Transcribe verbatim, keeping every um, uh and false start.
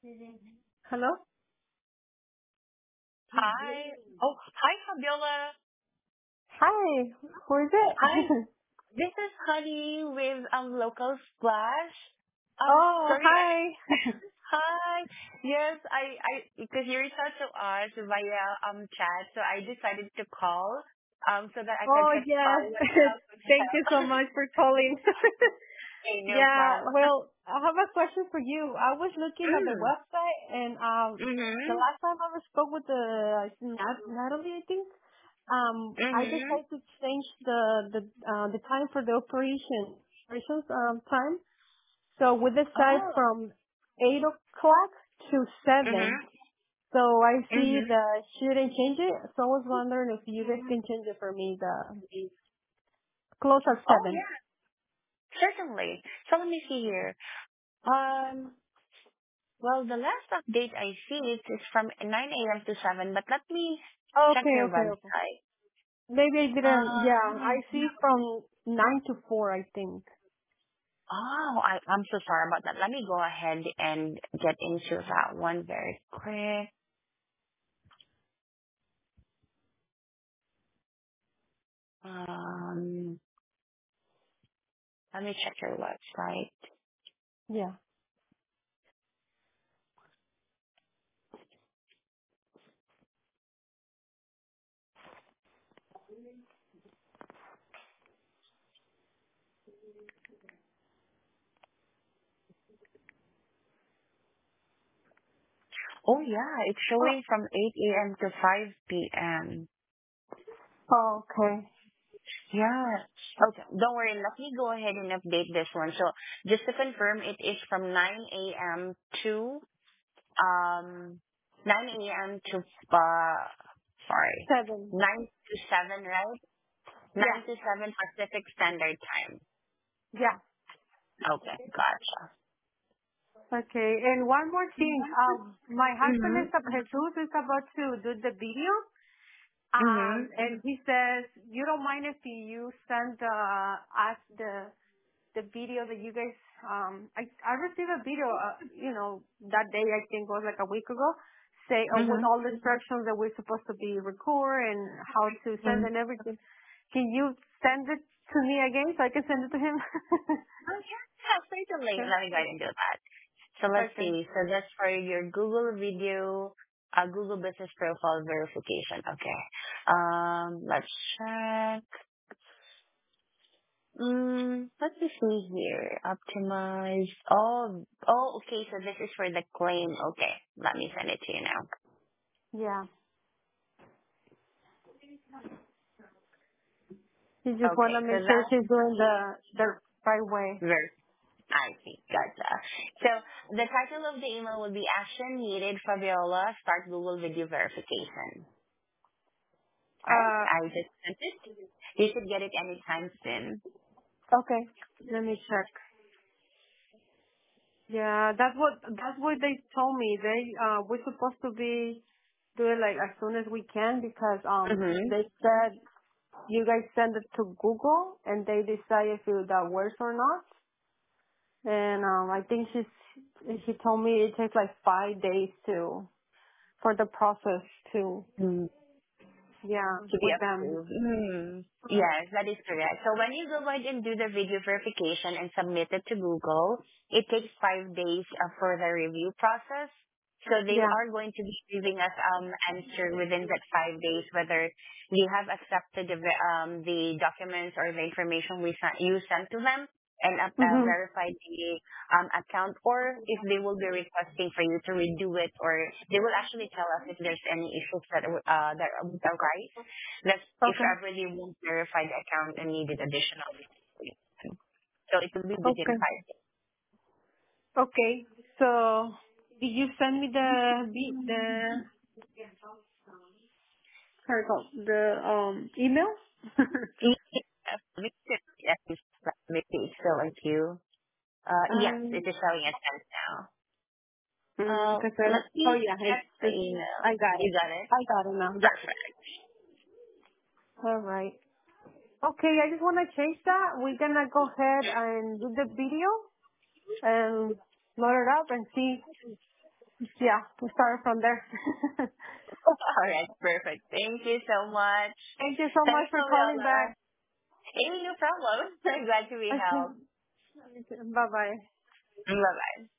Hello? Hi. Oh, hi, Fabiola. Hi. Who is it? Hi. This is Honey with um Local Splash. Um, Oh, sorry. I, hi. hi. Yes, I I because you reached out to us via um chat, so I decided to call um so that I could Oh, just yes. follow up with Thank you so help. much for calling. Okay, no Yeah, problem. well, I have a question for you. I was looking at the Mm. website and um the Mhm. last time I spoke with the I think Nat- Natalie, I think, um I Mhm. decided to change the the uh, the time for the operation operations um time. So we decided Oh. from eight o'clock to seven. Mhm. So I see Mhm. the shouldn't change it. So I was wondering if you guys can change it for me. The close at Oh seven. yeah, certainly. So let me see here. Um. Well, the last update I see is is from nine a m to seven, but let me check Okay, your okay, okay. website. Maybe I didn't. Yeah, I Um, see from nine to four. I think. oh, I, I'm so sorry about that. Let me go ahead and get into that one very quick. Um, let me check your website. Yeah. Oh yeah, it's Oh. showing from eight a m to five p m Oh, okay. Yeah. Okay. Don't worry. Let me go ahead and update this one. So just to confirm, it is from nine a m to Um, nine a m to, uh, sorry, Seven. nine to seven, right? Yeah. nine to seven Pacific Standard Time. Yeah. Okay, gotcha. Okay. And one more thing. Um, my husband Mm-hmm. is Jesus is about to do the video. Um, Mm-hmm. and he says you don't mind if you send uh, us the the video that you guys um I I received a video uh, you know that day I think was like a week ago say uh, with all Mm-hmm. the instructions that we're supposed to be record and how to send Mm-hmm. and everything. Can you send it to me again so I can send it to him? Oh, yeah, yeah, certainly. Okay. Let me go ahead and do that. So let's Okay. see. So that's for your Google video, uh, Google Business Profile verification. Okay. Um, let's check. Mm, let me see here. Optimize. Oh, oh, okay. So this is for the claim. Okay. Let me send it to you now. Yeah. He just want Okay. to So make sure that's she's doing the the right way. very, I see. Gotcha. So the title of the email will be Action Needed Fabiola. Start Google Video Verification. Alright. Uh. I just sent it. You should get it anytime soon. Okay. Let me check. Yeah, that's what that's what they told me. They uh we're supposed to be do it like as soon as we can because um Mm-hmm. they said you guys send it to Google and they decide if it, that works or not. And um I think she's she told me it takes like five days to for the process to yeah To be with them. approved. Mm. Yes, that is correct. So when you go ahead and do the video verification and submit it to Google, it takes five days uh, for the review process. So they Yeah. are going to be giving us um answer within that five days whether you have accepted the ve- um the documents or the information we sent you sent to them and uh, uh, Mhm. verified the um, account, or if they will be requesting for you to redo it, or they will actually tell us if there's any issues that uh, that would arise. That's if Okay. ever they won't verify the account and needed additional. So it will be within Okay. five days. Okay. So did you send me the the the how it called? The um email? Yes, yes, maybe it's still in queue. Uh, yes, um, it is showing as sent now. mm, Uh, cause I, let oh me yeah, it's check the just, email. I got it. You got it? I got it now. Yeah. Perfect. All right. Okay, I just want to change that. We're gonna go ahead and do the video and load it up and see. Yeah, we started from there. All right, perfect. Thank you so much. Thank you so much Thanks, for calling Noella. back. Hey, no problem. I'm glad to be Okay. helped. Bye bye. Bye-bye.